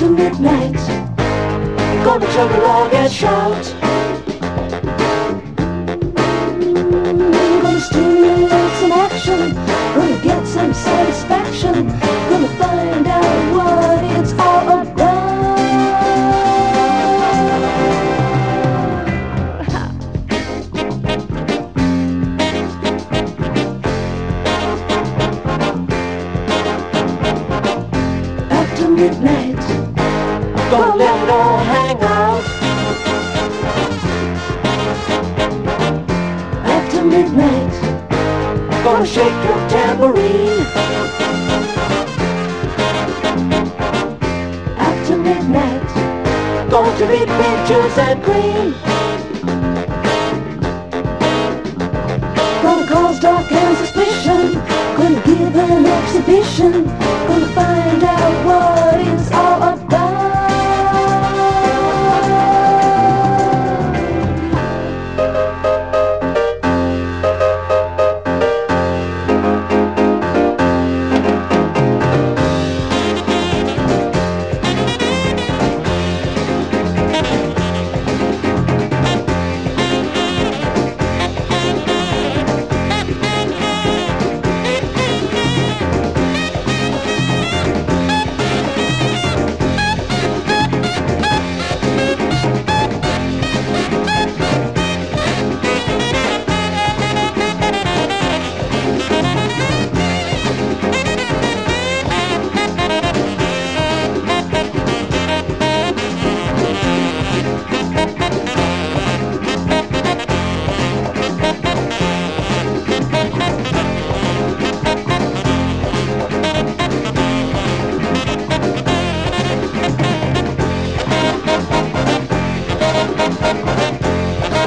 After midnight, gonna juggle log and shout. Gonna stimulate some action, gonna get some satisfaction, gonna find out what it's all about. After midnight, gonna let it all hang out. After midnight, gonna shake your tambourine. After midnight, going to read pictures and green. Gonna cause dark and suspicion, gonna give an exhibition.